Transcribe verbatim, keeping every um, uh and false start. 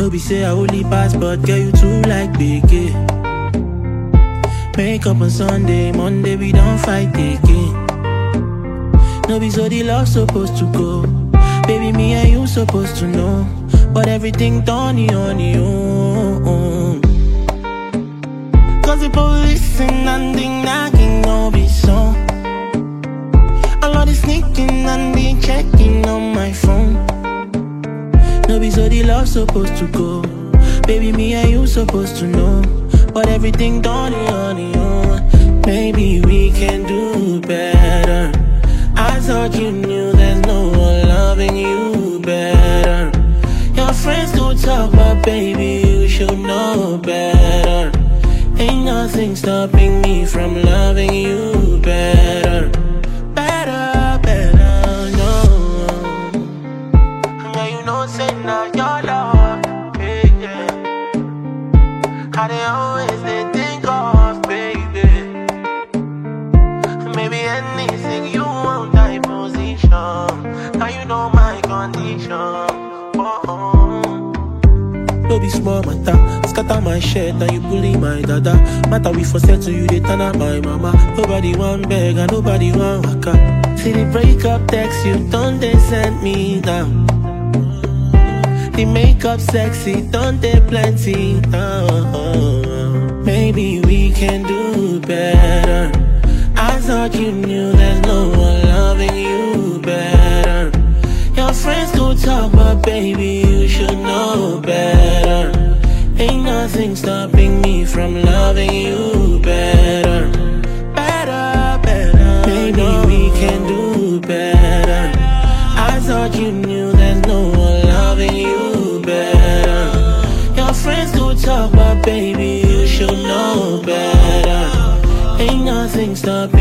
No be say I only pass, but girl you too like biggie. Make up on Sunday, Monday we don't fight again. No be so the love supposed to go. Baby, me and you supposed to know. But everything done on you. Cause the police and the knocking no be so. A lot of sneaking and the checking on my phone. No be so the love supposed to go. Baby, me and you supposed to know. But everything done on you. Maybe we can do better. I thought you knew there's no one loving you better. Your friends do talk, but baby, you should know better. Ain't nothing stopping me from loving you better. Better, better, no. Now you know, say now your love, yeah, yeah. How they always they think of, baby. Maybe anything you want, that position. Now you know my condition. Oh. No be small matter, scatter my shirt, now you bully my dada. Matter we for settle you, they turn up my mama. Nobody want beg and nobody want waka. See the break up text you, don't they send me down. The makeup sexy, don't they plenty down. Maybe we can do better. I thought you knew there's no one loving you better. Your friends do talk, but baby, you should know better. Ain't nothing stopping me from loving you better. Better, better. Maybe we can do better. I thought you knew there's no one loving you better. Your friends do talk, but baby, you should know better. Ain't nothing stopping